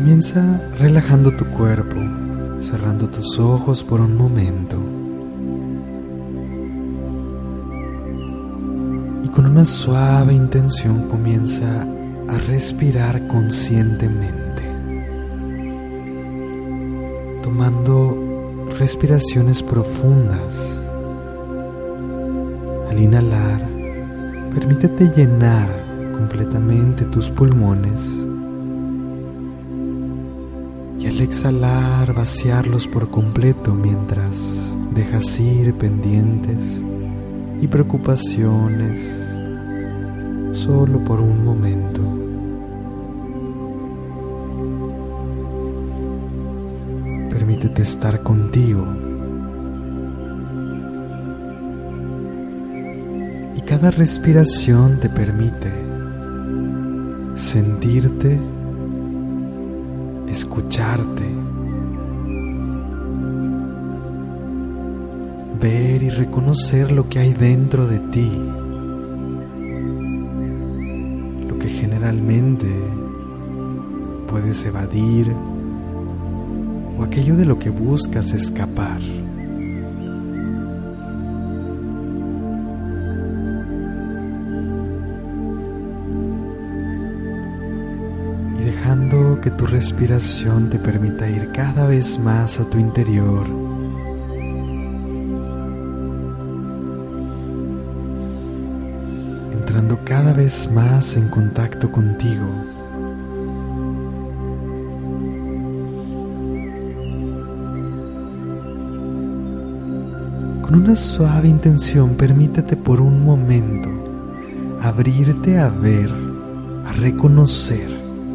Comienza relajando tu cuerpo, cerrando tus ojos por un momento. Y con una suave intención comienza a respirar conscientemente, tomando respiraciones profundas. Al inhalar, permítete llenar completamente tus pulmones y al exhalar vaciarlos por completo mientras dejas ir pendientes y preocupaciones solo por un momento. Permítete estar contigo. Y cada respiración te permite sentirte, escucharte, ver y reconocer lo que hay dentro de ti, lo que generalmente puedes evadir o aquello de lo que buscas escapar. Y dejando que tu respiración te permita ir cada vez más a tu interior, entrando cada vez más en contacto contigo. Con una suave intención, permítete por un momento abrirte a ver, a reconocer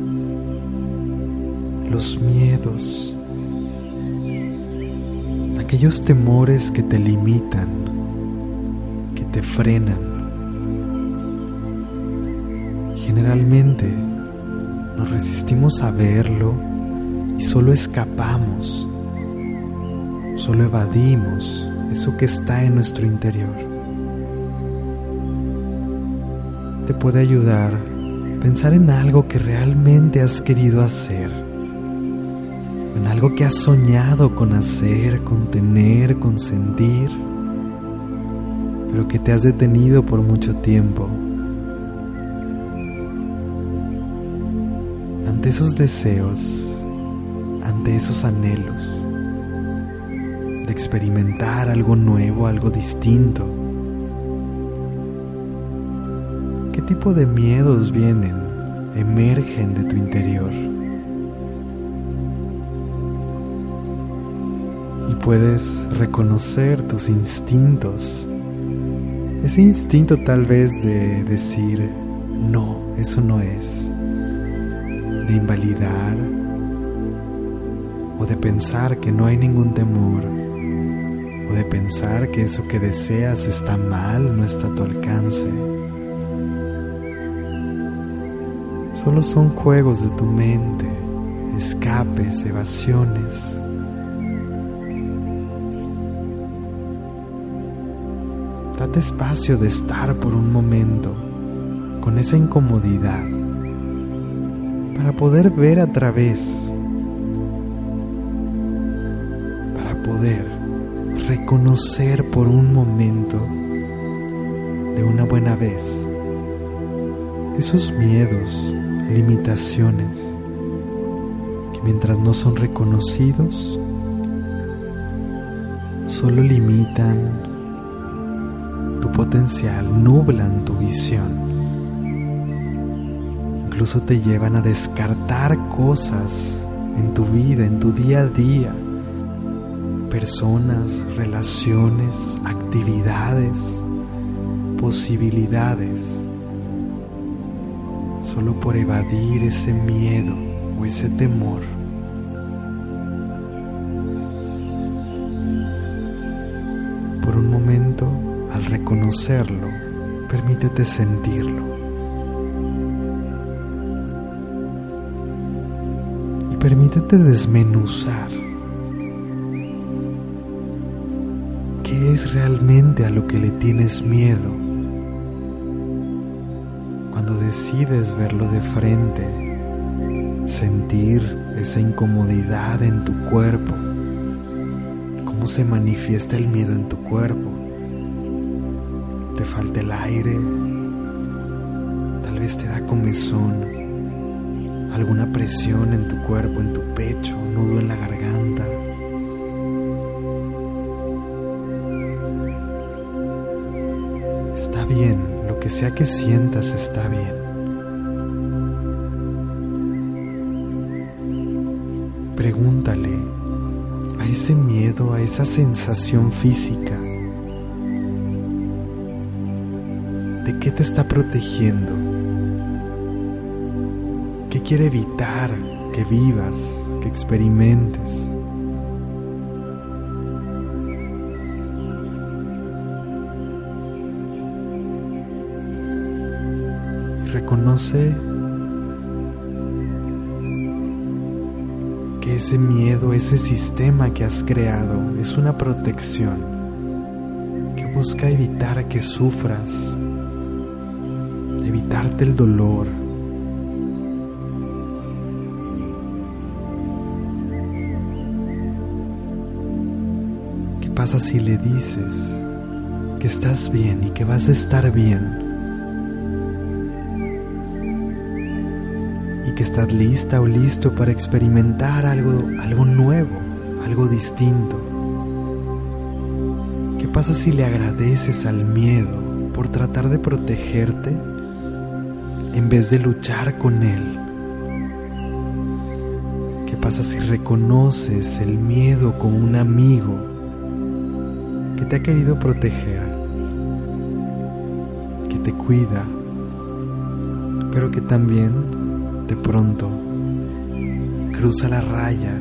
los miedos, aquellos temores que te limitan, que te frenan. Generalmente nos resistimos a verlo y solo escapamos, solo evadimos eso que está en nuestro interior. Te puede ayudar pensar en algo que realmente has querido hacer, en algo que has soñado con hacer, con tener, con sentir, pero que te has detenido por mucho tiempo. Ante esos deseos, ante esos anhelos de experimentar algo nuevo, algo distinto, ¿qué tipo de miedos vienen, emergen de tu interior? Y puedes reconocer tus instintos, ese instinto tal vez de decir, no, eso no es, de invalidar o de pensar que no hay ningún temor, o de pensar que eso que deseas está mal, no está a tu alcance. Solo son juegos de tu mente, escapes, evasiones. Date espacio de estar por un momento con esa incomodidad para poder ver a través, para poder reconocer por un momento, de una buena vez, esos miedos, limitaciones, que mientras no son reconocidos, solo limitan tu potencial, nublan tu visión. Incluso te llevan a descartar cosas en tu vida, en tu día a día, personas, relaciones, actividades, posibilidades, solo por evadir ese miedo o ese temor. Por un momento, al reconocerlo, permítete sentirlo. Y permítete desmenuzar qué es realmente a lo que le tienes miedo. Cuando decides verlo de frente, sentir, esa incomodidad en tu cuerpo, cómo se manifiesta el miedo en tu cuerpo. Te falta el aire, tal vez te da comezón, alguna presión en tu cuerpo, en tu pecho, un nudo en la garganta. Está bien, lo que sea que sientas está bien. Pregúntale a ese miedo, a esa sensación física, ¿de qué te está protegiendo? ¿Qué quiere evitar que vivas, que experimentes? Reconoce que ese miedo, ese sistema que has creado es una protección que busca evitar que sufras, evitarte el dolor. ¿Qué pasa si le dices que estás bien y que vas a estar bien? Y que estás lista o listo para experimentar algo nuevo, algo distinto. ¿Qué pasa si le agradeces al miedo por tratar de protegerte en vez de luchar con él? ¿Qué pasa si reconoces el miedo como un amigo que te ha querido proteger, que te cuida, pero que también de pronto cruza la raya,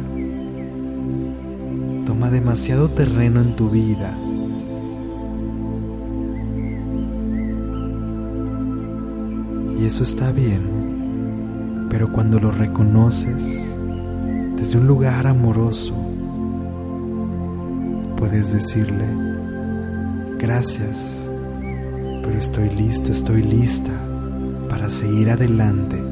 toma demasiado terreno en tu vida? Y eso está bien, pero cuando lo reconoces desde un lugar amoroso, puedes decirle: gracias, pero estoy listo, estoy lista para seguir adelante.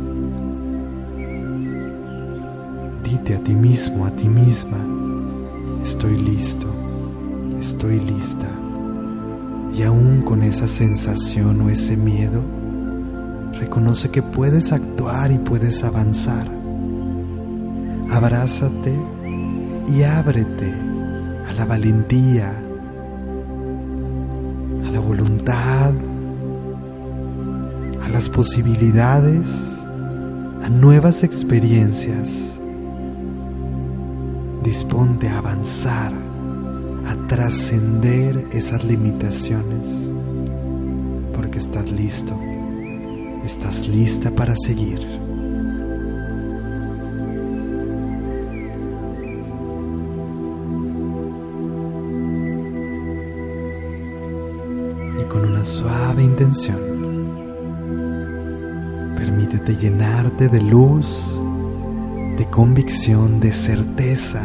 Dite a ti mismo, a ti misma: estoy listo, estoy lista. Y aún con esa sensación o ese miedo, reconoce que puedes actuar y puedes avanzar. Abrázate y ábrete a la valentía, a la voluntad, a las posibilidades, a nuevas experiencias. Disponte a avanzar, a trascender esas limitaciones, porque estás listo, estás lista para seguir. Y con una suave intención, permítete llenarte de luz, de convicción, de certeza,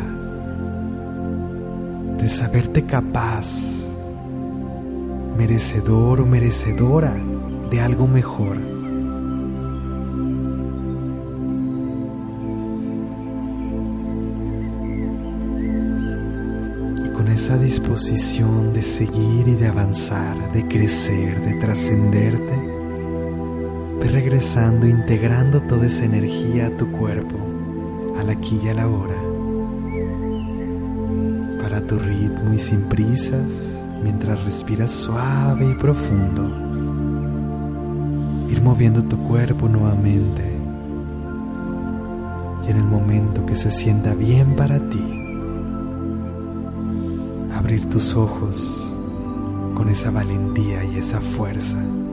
de saberte capaz, merecedor o merecedora de algo mejor. Y con esa disposición de seguir y de avanzar, de crecer, de trascenderte, ve regresando, integrando toda esa energía a tu cuerpo, al aquí y a la hora, para tu ritmo y sin prisas, mientras respiras suave y profundo, ir moviendo tu cuerpo nuevamente, y en el momento que se sienta bien para ti, abrir tus ojos con esa valentía y esa fuerza.